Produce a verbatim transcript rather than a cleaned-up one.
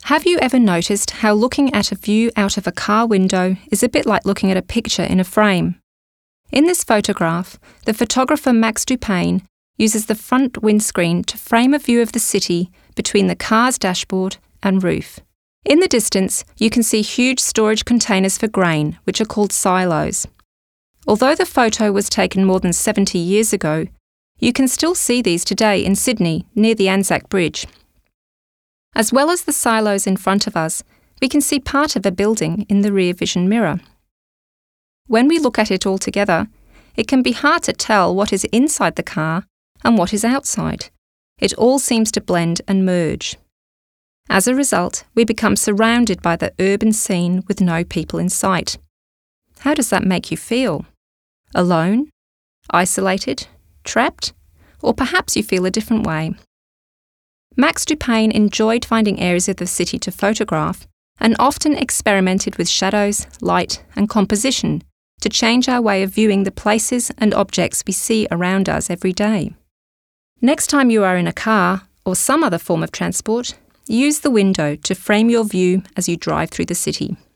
Have you ever noticed how looking at a view out of a car window is a bit like looking at a picture in a frame? In this photograph, the photographer Max Dupain uses the front windscreen to frame a view of the city between the car's dashboard and roof. In the distance, you can see huge storage containers for grain, which are called silos. Although the photo was taken more than seventy years ago, you can still see these today in Sydney, near the Anzac Bridge. As well as the silos in front of us, we can see part of a building in the rear vision mirror. When we look at it all together, it can be hard to tell what is inside the car and what is outside. It all seems to blend and merge. As a result, we become surrounded by the urban scene with no people in sight. How does that make you feel? Alone? Isolated? Trapped? Or perhaps you feel a different way. Max Dupain enjoyed finding areas of the city to photograph and often experimented with shadows, light and composition to change our way of viewing the places and objects we see around us every day. Next time you are in a car or some other form of transport, use the window to frame your view as you drive through the city.